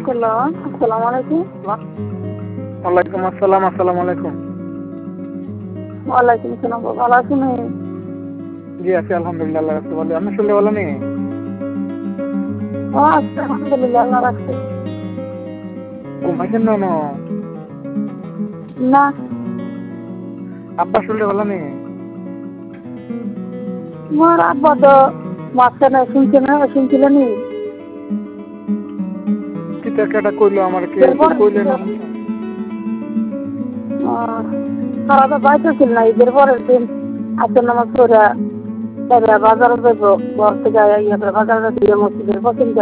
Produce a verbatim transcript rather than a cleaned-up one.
Hello, আসসালামু আলাইকুম। ওয়ালাইকুম আসসালাম। আসসালামু আলাইকুম। ওয়ালাইকুম আসসালাম। ভালো আছেন? জি আছি আলহামদুলিল্লাহ, আল্লাহ রাখছে ভালো। আপনি শুনলে ভালো নেই? ও আচ্ছা, আলহামদুলিল্লাহ, আল্লাহ রাখছে। ঘুমাইছেন না? না, আব্বা শুনলে ভালো নেই? তোমার আব্বা তো মাঝখানে শুনছে না, শুনছিলেন? কিতা কেটা কইলো আমার কে এরপরে কইলেন? তারা তো বাইতে ছিল না, ঈদের পরের দিন আসর নামাজ পড়ে বাজারে যাবো, ঘর থেকে ইয়ে করে বাজারে দিয়ে মসজিদের পছন্দ